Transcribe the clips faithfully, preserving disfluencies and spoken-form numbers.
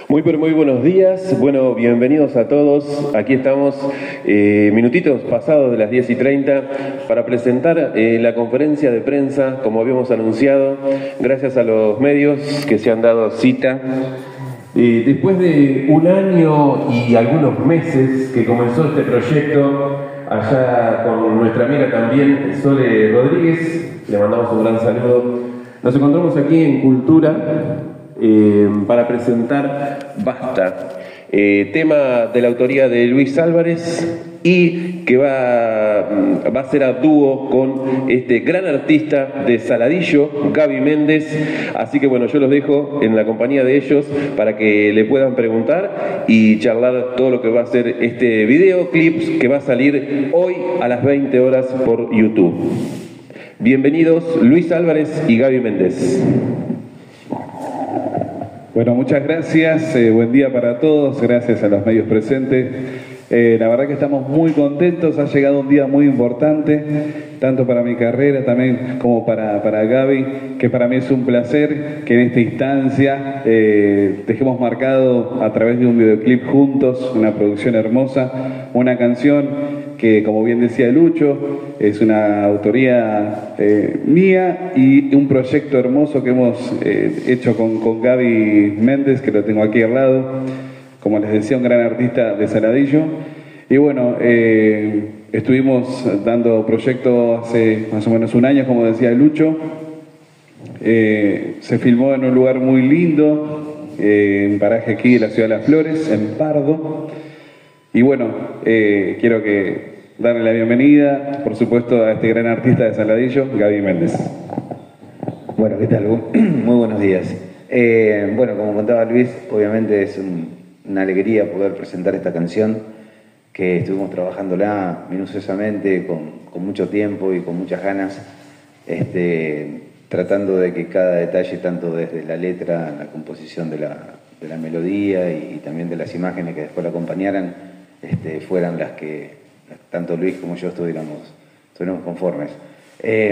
Muy pero muy buenos días, bueno, bienvenidos a todos. Aquí estamos, eh, minutitos pasados de las diez y treinta, para presentar eh, la conferencia de prensa, como habíamos anunciado, gracias a los medios que se han dado cita. Eh, después de un año y algunos meses que comenzó este proyecto, allá con nuestra amiga también, Sole Rodríguez, le mandamos un gran saludo. Nos encontramos aquí en Cultura, Eh, para presentar Basta, eh, tema de la autoría de Luis Álvarez y que va, va a ser a dúo con este gran artista de Saladillo, Gaby Méndez. Así que bueno, yo los dejo en la compañía de ellos para que le puedan preguntar y charlar todo lo que va a ser este videoclip que va a salir hoy a las veinte horas por YouTube. Bienvenidos Luis Álvarez y Gaby Méndez. Bueno, muchas gracias, eh, buen día para todos, gracias a los medios presentes. Eh, la verdad que estamos muy contentos, ha llegado un día muy importante, tanto para mi carrera también como para, para Gaby, que para mí es un placer que en esta instancia eh, dejemos marcado a través de un videoclip juntos, una producción hermosa, una canción que, como bien decía Lucho, es una autoría eh, mía y un proyecto hermoso que hemos eh, hecho con, con Gaby Méndez, que lo tengo aquí al lado, como les decía, un gran artista de Saladillo. Y bueno, eh, estuvimos dando proyecto hace más o menos un año, como decía Lucho. Eh, se filmó en un lugar muy lindo, eh, en paraje aquí de la Ciudad de las Flores, en Pardo. Y bueno, eh, quiero que darle la bienvenida, por supuesto, a este gran artista de Saladillo, Gaby Méndez. Bueno, ¿qué tal? Muy buenos días. Eh, bueno, como contaba Luis, obviamente es un, una alegría poder presentar esta canción que estuvimos trabajándola minuciosamente, con, con mucho tiempo y con muchas ganas, este, tratando de que cada detalle, tanto desde la letra, la composición de la, de la melodía y, y también de las imágenes que después la acompañaran, este, fueran las que tanto Luis como yo estuviéramos, estuviéramos conformes. Eh,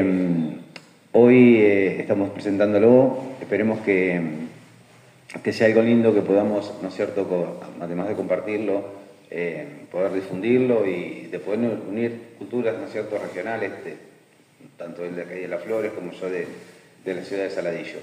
hoy eh, estamos presentándolo, esperemos que, que sea algo lindo, que podamos, ¿no es cierto?, además de compartirlo, eh, poder difundirlo y de poder unir culturas, ¿no es cierto?, regionales, de, tanto el de aquí de Las Flores como yo de, de la ciudad de Saladillo.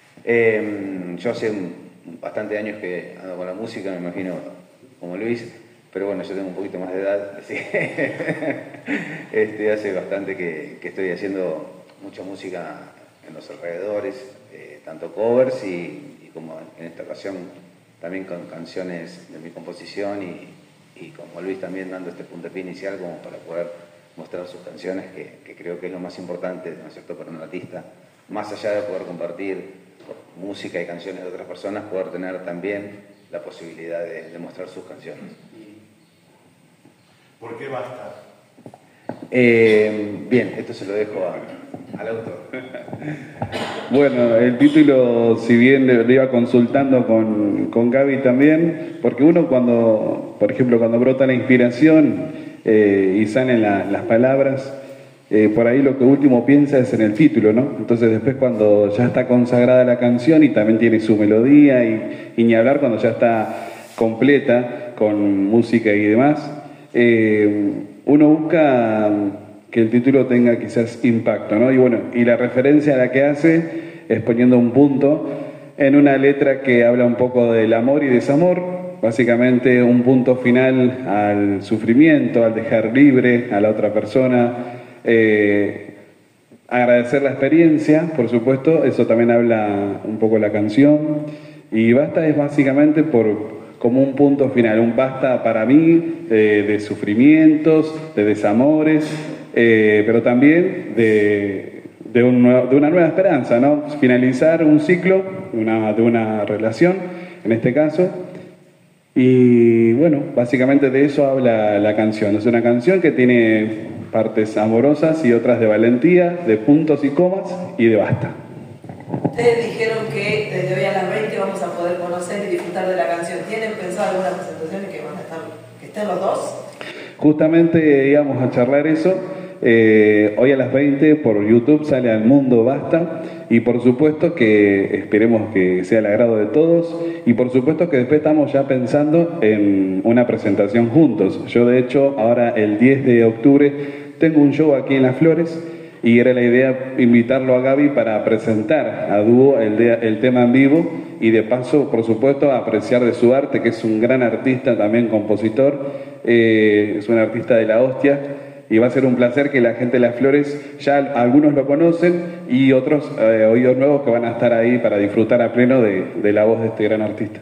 Eh, yo hace un, bastante años que ando con la música, me imagino como Luis, pero bueno, yo tengo un poquito más de edad, así que este, hace bastante que, que estoy haciendo mucha música en los alrededores, eh, tanto covers y, y como en esta ocasión también con canciones de mi composición y, y como Luis también dando este puntapié inicial como para poder mostrar sus canciones, que, que creo que es lo más importante, ¿no es cierto?, para un artista, más allá de poder compartir música y canciones de otras personas, poder tener también la posibilidad de, de mostrar sus canciones. ¿Por qué Basta? Eh, bien, esto se lo dejo a, al autor. Bueno, el título, si bien lo iba consultando con, con Gaby también, porque uno cuando, por ejemplo, cuando brota la inspiración eh, y salen la, las palabras, eh, por ahí lo que último piensa es en el título, ¿no? Entonces después cuando ya está consagrada la canción y también tiene su melodía y, y ni hablar cuando ya está completa con música y demás, eh, uno busca que el título tenga quizás impacto, ¿no? Y bueno, y la referencia a la que hace es poniendo un punto en una letra que habla un poco del amor y desamor, básicamente un punto final al sufrimiento, al dejar libre a la otra persona, eh, agradecer la experiencia, por supuesto, eso también habla un poco la canción, y Basta es básicamente por como un punto final, un basta para mí eh, de sufrimientos, de desamores, eh, pero también de, de, un nuevo, de una nueva esperanza, ¿no? Finalizar un ciclo una, de una relación, en este caso, y bueno, básicamente de eso habla la canción. Es una canción que tiene partes amorosas y otras de valentía, de puntos y comas y de basta. Ustedes dijeron que desde hoy a las veinte vamos a poder conocer y disfrutar de la canción. ¿Tienen pensado alguna presentación que van a estar, que estén los dos? Justamente íbamos a charlar eso. Eh, hoy a las veinte por YouTube sale Al Mundo Basta, y por supuesto que esperemos que sea el agrado de todos, y por supuesto que después estamos ya pensando en una presentación juntos. Yo de hecho ahora el diez de octubre tengo un show aquí en Las Flores, y era la idea invitarlo a Gaby para presentar a dúo el, de, el tema en vivo, y de paso, por supuesto, apreciar de su arte, que es un gran artista, también compositor, eh, es un artista de la hostia, y va a ser un placer que la gente de Las Flores, ya algunos lo conocen, y otros eh, oídos nuevos que van a estar ahí para disfrutar a pleno de, de la voz de este gran artista.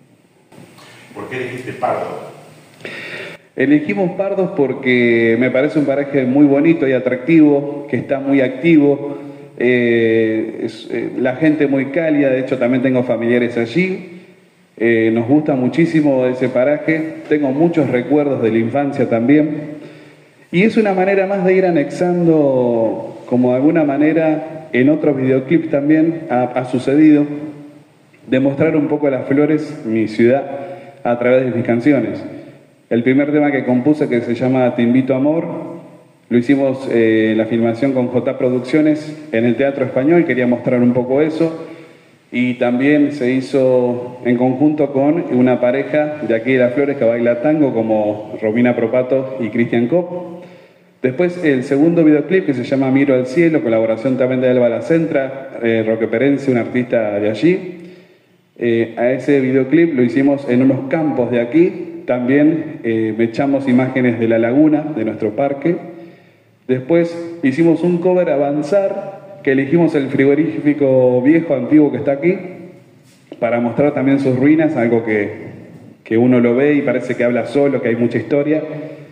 ¿Por qué elegiste Pardo? Elegimos Pardos porque me parece un paraje muy bonito y atractivo, que está muy activo, eh, es, eh, la gente muy cálida, de hecho también tengo familiares allí, eh, nos gusta muchísimo ese paraje, tengo muchos recuerdos de la infancia también, y es una manera más de ir anexando, como de alguna manera en otros videoclips también ha, ha sucedido, de mostrar un poco Las Flores, mi ciudad, a través de mis canciones. El primer tema que compuse, que se llama Te Invito Amor, lo hicimos eh, en la filmación con J Producciones en el Teatro Español, quería mostrar un poco eso, y también se hizo en conjunto con una pareja de aquí de Las Flores que baila tango, como Romina Propato y Cristian Kopp. Después el segundo videoclip, que se llama Miro al Cielo, colaboración también de Alba La Centra, eh, Roque Perense, un artista de allí. Eh, a ese videoclip lo hicimos en unos campos de aquí. También eh, echamos imágenes de la laguna, de nuestro parque. Después hicimos un cover Avanzar, que elegimos el frigorífico viejo, antiguo que está aquí, para mostrar también sus ruinas, algo que, que uno lo ve y parece que habla solo, que hay mucha historia.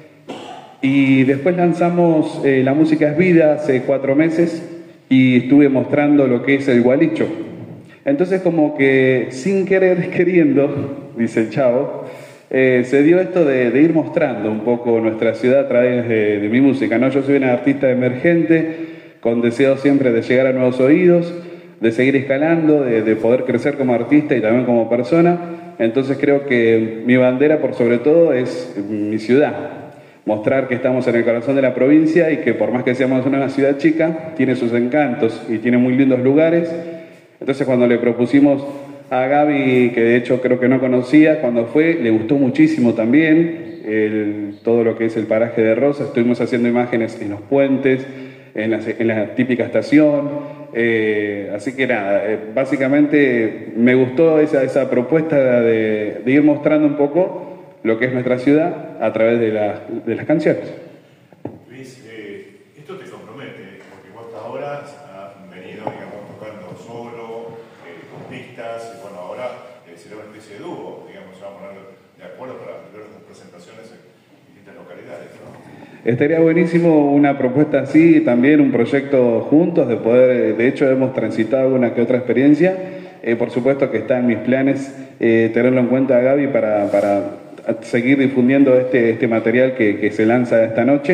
Y después lanzamos eh, La Música es Vida hace cuatro meses y estuve mostrando lo que es el gualicho. Entonces como que sin querer queriendo, dice el chavo, Eh, se dio esto de, de ir mostrando un poco nuestra ciudad a través de, de mi música, ¿no? Yo soy un artista emergente, con deseo siempre de llegar a nuevos oídos, de seguir escalando, de, de poder crecer como artista y también como persona. Entonces creo que mi bandera, por sobre todo, es mi ciudad. Mostrar que estamos en el corazón de la provincia y que por más que seamos una ciudad chica, tiene sus encantos y tiene muy lindos lugares. Entonces cuando le propusimos a Gaby, que de hecho creo que no conocía, cuando fue, le gustó muchísimo también el, todo lo que es el paraje de Rosas. Estuvimos haciendo imágenes en los puentes, en la, en la típica estación, eh, así que nada, eh, básicamente me gustó esa, esa propuesta de, de ir mostrando un poco lo que es nuestra ciudad a través de, la, de las canciones. Luis, eh, esto te compromete, porque vos hasta ahora has venido, digamos, tocando solo, eh, con pistas, y bueno, ahora eh, será una especie de dúo, digamos, se va a poner de acuerdo para ver sus presentaciones en distintas localidades, ¿no? Estaría buenísimo una propuesta así, también un proyecto juntos, de poder, de hecho hemos transitado una que otra experiencia, eh, por supuesto que está en mis planes eh, tenerlo en cuenta a Gaby para, para seguir difundiendo este, este material que, que se lanza esta noche.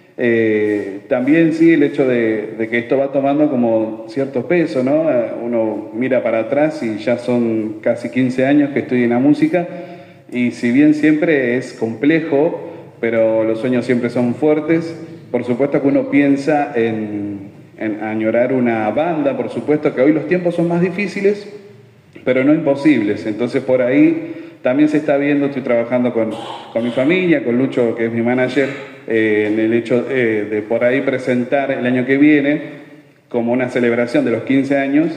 Eh, también sí el hecho de, de que esto va tomando como cierto peso, ¿no? Uno mira para atrás y ya son casi quince años que estoy en la música, y si bien siempre es complejo, pero los sueños siempre son fuertes, por supuesto que uno piensa en, en añorar una banda, por supuesto que hoy los tiempos son más difíciles, pero no imposibles. Entonces por ahí también se está viendo, estoy trabajando con, con mi familia, con Lucho, que es mi manager, eh, en el hecho eh, de por ahí presentar el año que viene, como una celebración de los quince años,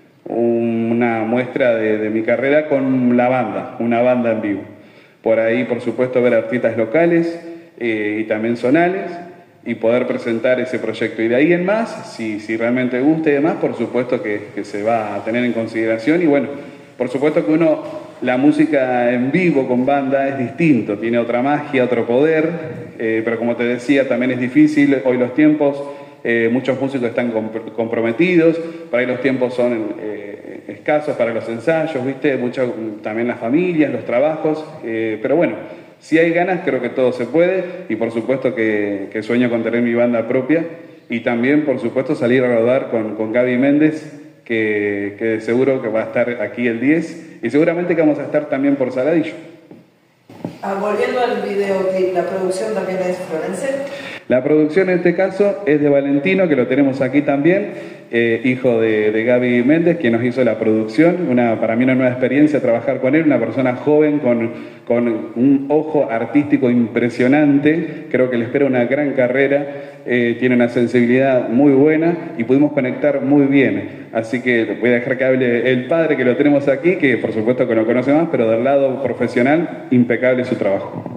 una muestra de, de mi carrera con la banda, una banda en vivo. Por ahí, por supuesto, ver artistas locales eh, y también zonales, y poder presentar ese proyecto. Y de ahí en más, si, si realmente gusta y demás, por supuesto que, que se va a tener en consideración. Y bueno, por supuesto que uno, la música en vivo con banda es distinto, tiene otra magia, otro poder, eh, pero como te decía, también es difícil hoy los tiempos. Eh, muchos músicos están comp- comprometidos, por ahí los tiempos son eh, escasos para los ensayos, ¿viste? Mucho, también las familias, los trabajos, eh, pero bueno, si hay ganas creo que todo se puede, y por supuesto que, que sueño con tener mi banda propia, y también por supuesto salir a rodar con, con Gaby Méndez, que, que seguro que va a estar aquí el diez, y seguramente que vamos a estar también por Saladillo. Ah, volviendo al videoclip, ¿la producción también es florense? La producción en este caso es de Valentino, que lo tenemos aquí también, eh, hijo de, de Gaby Méndez, quien nos hizo la producción. Una, para mí una nueva experiencia trabajar con él, una persona joven con, con un ojo artístico impresionante, creo que le espera una gran carrera, eh, tiene una sensibilidad muy buena y pudimos conectar muy bien. Así que voy a dejar que hable el padre, que lo tenemos aquí, que por supuesto que lo conoce más, pero del lado profesional, impecable su trabajo.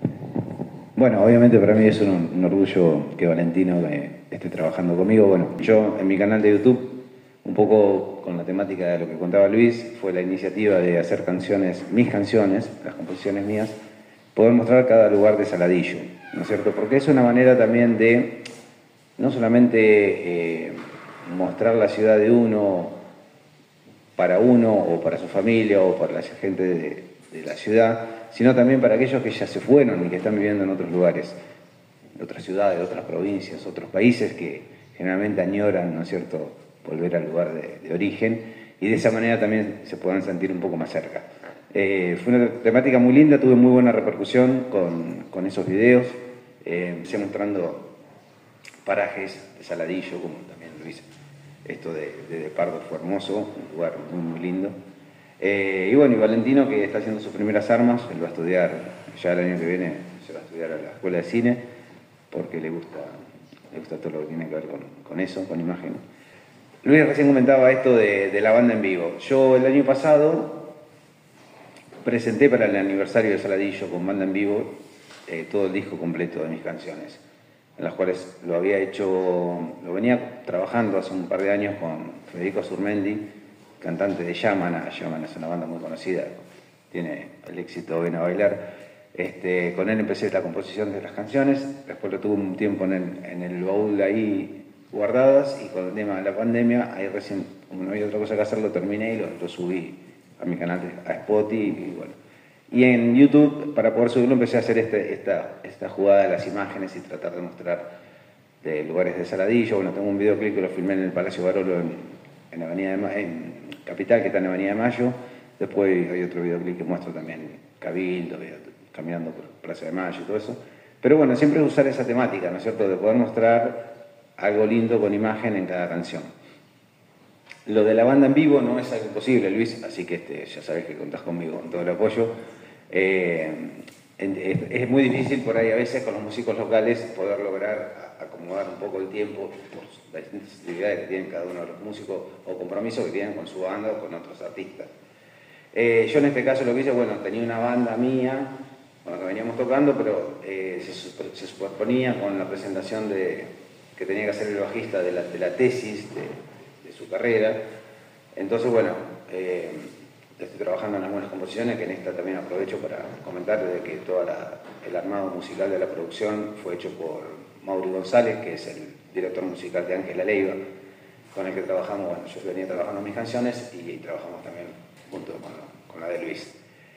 Bueno, obviamente para mí es un, un orgullo que Valentino eh, esté trabajando conmigo. Bueno, yo en mi canal de YouTube, un poco con la temática de lo que contaba Luis, fue la iniciativa de hacer canciones, mis canciones, las composiciones mías, poder mostrar cada lugar de Saladillo, ¿no es cierto? Porque es una manera también de no solamente eh, mostrar la ciudad de uno para uno o para su familia o para la gente de, de la ciudad, sino también para aquellos que ya se fueron y que están viviendo en otros lugares, de otras ciudades, de otras provincias, otros países que generalmente añoran, ¿no es cierto?, volver al lugar de, de origen, y de esa manera también se puedan sentir un poco más cerca. Eh, fue una temática muy linda, tuve muy buena repercusión con, con esos videos, eh, empecé mostrando parajes de Saladillo, como también lo hice. Esto de, de, de Pardo fue hermoso, un lugar muy, muy lindo. Eh, y bueno, y Valentino, que está haciendo sus primeras armas, él va a estudiar, ya el año que viene se va a estudiar a la escuela de cine, porque le gusta, le gusta todo lo que tiene que ver con, con eso, con imagen. Luis recién comentaba esto de, de la banda en vivo. Yo el año pasado presenté para el aniversario de Saladillo con banda en vivo eh, todo el disco completo de mis canciones, en las cuales lo había hecho, lo venía trabajando hace un par de años con Federico Azurmendi, cantante de Yamana. Yamana es una banda muy conocida, tiene el éxito Ven a Bailar. Este, con él empecé la composición de las canciones, después lo tuve un tiempo en el, en el baúl ahí guardadas, y con el tema de la pandemia, ahí recién, como no había otra cosa que hacer, lo terminé y lo, lo subí a mi canal, a Spotify, y bueno. Y en YouTube, para poder subirlo, empecé a hacer este, esta, esta jugada de las imágenes y tratar de mostrar de lugares de Saladillo. Bueno, tengo un videoclip que lo filmé en el Palacio Barolo en, en, Avenida de Ma en Capital, que está en Avenida de Mayo. Después hay otro videoclip que muestro también Cabildo, caminando por Plaza de Mayo y todo eso. Pero bueno, siempre usar esa temática, ¿no es cierto?, de poder mostrar algo lindo con imagen en cada canción. Lo de la banda en vivo no es algo imposible, Luis, así que este, ya sabes que contás conmigo con todo el apoyo. Eh, es, es muy difícil por ahí a veces con los músicos locales poder lograr acomodar un poco el tiempo por las distintas actividades que tienen cada uno de los músicos o compromisos que tienen con su banda o con otros artistas. Eh, yo en este caso lo que hice, bueno, tenía una banda mía con la que veníamos tocando, pero eh, se, se superponía con la presentación de, que tenía que hacer el bajista de la, de la tesis de, de su carrera. Entonces, bueno, eh, estoy trabajando en algunas composiciones, que en esta también aprovecho para comentar de que todo el armado musical de la producción fue hecho por Mauri González, que es el director musical de Ángela Leiva, con el que trabajamos. Bueno, yo venía trabajando mis canciones y, y trabajamos también junto con, con la de Luis.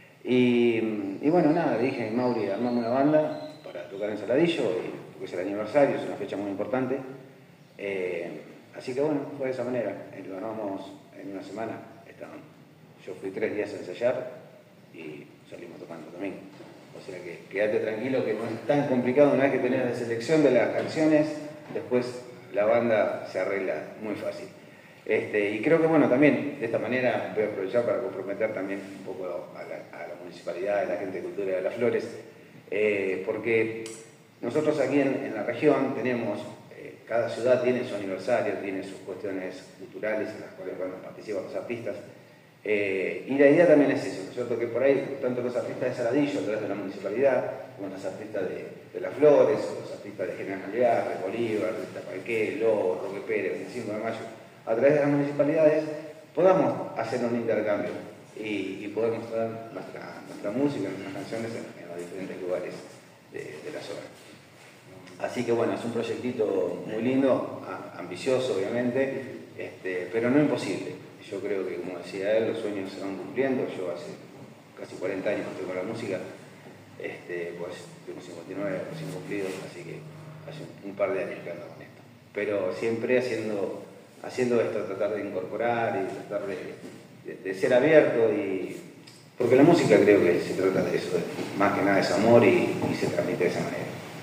Y, y bueno, nada, le dije a Mauri, armamos una banda para tocar en Saladillo, y, porque es el aniversario, es una fecha muy importante. Eh, así que bueno, fue de esa manera. Lo armamos en una semana. Yo fui tres días a ensayar y salimos tocando también. O sea que quédate tranquilo, que no es tan complicado. Una vez que tenés la selección de las canciones, después la banda se arregla muy fácil. Este, y creo que bueno, también de esta manera voy a aprovechar para comprometer también un poco a la, a la municipalidad, a la gente de Cultura de las Flores, eh, porque nosotros aquí en, en la región tenemos, eh, cada ciudad tiene su aniversario, tiene sus cuestiones culturales en las cuales bueno, participan los artistas. Eh, y la idea también es eso, ¿no es cierto? Que por ahí, tanto los artistas de Saladillo, a través de la municipalidad, como los artistas de, de Las Flores, o los artistas de General Alvear, de Bolívar, de Tapalqué, Lobo, Roque Pérez, veinticinco de mayo, a través de las municipalidades, podamos hacer un intercambio y, y poder mostrar nuestra, nuestra música, nuestras canciones en, en los diferentes lugares de, de la zona. Así que bueno, es un proyectito muy lindo, ambicioso obviamente, este, pero no imposible. Yo creo que, como decía él, los sueños se van cumpliendo. Yo hace casi cuarenta años que estoy con la música, este, pues tengo cincuenta y nueve recién cumplidos, así que hace un par de años que ando con esto. Pero siempre haciendo, haciendo esto, tratar de incorporar y tratar de, de, de ser abierto, y, porque la música creo que se trata de eso, de, más que nada es amor y, y se transmite de esa manera.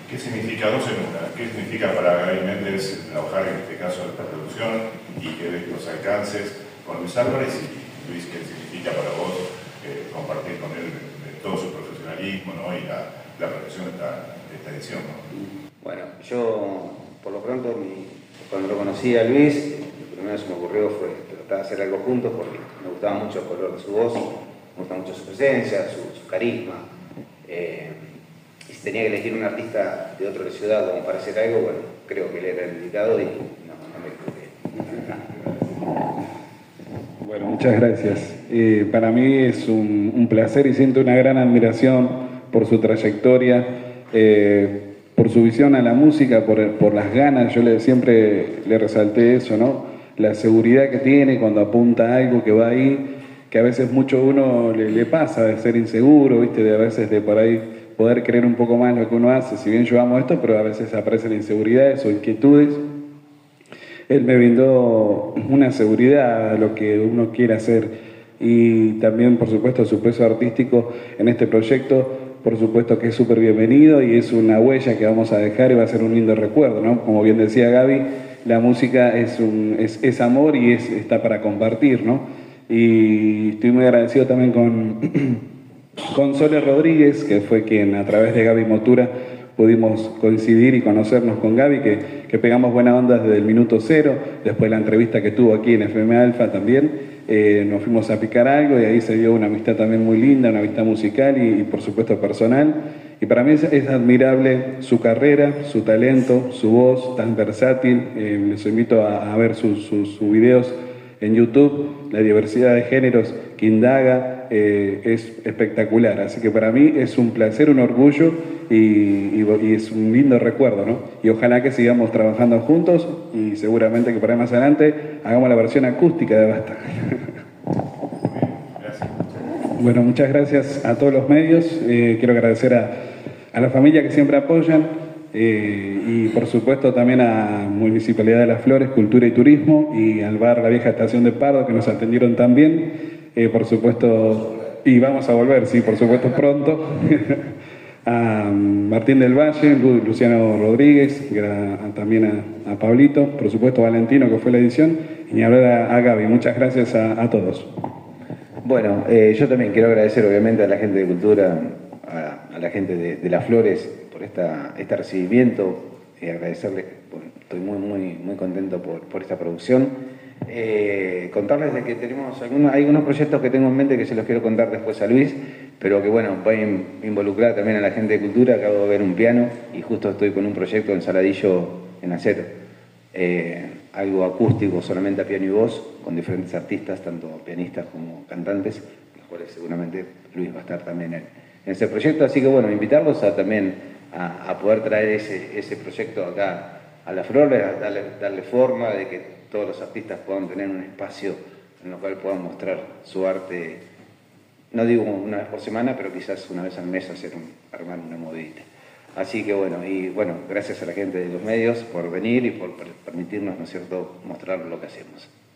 ¿qué significa, dos en una, qué significa para Gaby Méndez trabajar en este caso de esta producción y que ves los alcances con Luis Álvarez y Luis, qué significa para vos eh, compartir con él de, de todo su profesionalismo, ¿no? Y la, la producción de esta, de esta edición, ¿no? Bueno, yo por lo pronto mi, cuando lo conocí a Luis, lo primero que se me ocurrió fue tratar de hacer algo juntos porque me gustaba mucho el color de su voz, me gusta mucho su presencia, su, su carisma. Eh, y si tenía que elegir un artista de otra ciudad como para hacer algo, bueno, creo que él era el indicado y no, no me equivoqué. Bueno, muchas gracias. Eh, para mí es un, un placer y siento una gran admiración por su trayectoria, eh, por su visión a la música, por, por las ganas. Yo le, siempre le resalté eso, ¿no? La seguridad que tiene cuando apunta a algo que va ahí, que a veces mucho uno le, le pasa de ser inseguro, ¿viste? De a veces de por ahí poder creer un poco más lo que uno hace. Si bien yo amo esto, pero a veces aparecen inseguridades o inquietudes. Él me brindó una seguridad a lo que uno quiere hacer y también, por supuesto, su peso artístico en este proyecto, por supuesto que es súper bienvenido y es una huella que vamos a dejar y va a ser un lindo recuerdo, ¿no? Como bien decía Gaby, la música es, un, es, es amor y es, está para compartir, ¿no? Y estoy muy agradecido también con, con Sole Rodríguez, que fue quien a través de Gaby Motura pudimos coincidir y conocernos con Gaby, que, que pegamos buena onda desde el minuto cero, después la entrevista que tuvo aquí en F M Alfa también, eh, nos fuimos a picar algo y ahí se dio una amistad también muy linda, una amistad musical y, y por supuesto personal. Y para mí es, es admirable su carrera, su talento, su voz tan versátil. Eh, les invito a, a ver sus su, su videos en YouTube, la diversidad de géneros que indaga eh, es espectacular. Así que para mí es un placer, un orgullo y, y, y es un lindo recuerdo, ¿no? Y ojalá que sigamos trabajando juntos y seguramente que para más adelante hagamos la versión acústica de Basta. Bueno, muchas gracias a todos los medios. Eh, quiero agradecer a, a la familia que siempre apoyan. Eh, y por supuesto también a Municipalidad de Las Flores, Cultura y Turismo y al bar La Vieja Estación de Pardo que nos atendieron tan bien, eh, por supuesto, y vamos a volver, sí, por supuesto pronto, a Martín del Valle, Lu, Luciano Rodríguez, a, también a, a Pablito, por supuesto Valentino que fue la edición, y hablar a, a Gaby. Muchas gracias a, a todos. Bueno, eh, yo también quiero agradecer obviamente a la gente de Cultura, a, a la gente de, de Las Flores, por esta, este recibimiento y agradecerles, bueno, estoy muy muy muy contento por, por esta producción. Eh, contarles de que tenemos algunos, hay algunos proyectos que tengo en mente que se los quiero contar después a Luis, pero que bueno, voy a involucrar también a la gente de Cultura. Acabo de ver un piano y justo estoy con un proyecto en Saladillo en acero, eh, algo acústico, solamente a piano y voz, con diferentes artistas, tanto pianistas como cantantes, los cuales seguramente Luis va a estar también en, en ese proyecto. Así que bueno, invitarlos a también A, a poder traer ese, ese proyecto acá a Las Flores, a darle, darle forma, de que todos los artistas puedan tener un espacio en el cual puedan mostrar su arte, no digo una vez por semana, pero quizás una vez al mes hacer un, armar una movidita. Así que bueno, y bueno, gracias a la gente de los medios por venir y por, por permitirnos, ¿no es cierto?, mostrar lo que hacemos.